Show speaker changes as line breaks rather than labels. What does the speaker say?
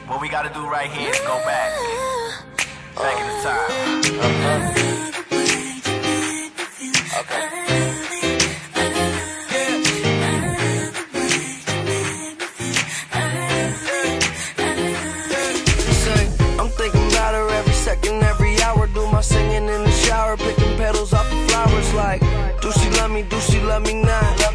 What we gotta do right here is go back in the time.
I'm thinking about her every second, every hour. Do my singing in the shower, picking petals off the flowers like, do she love me, do she love me not?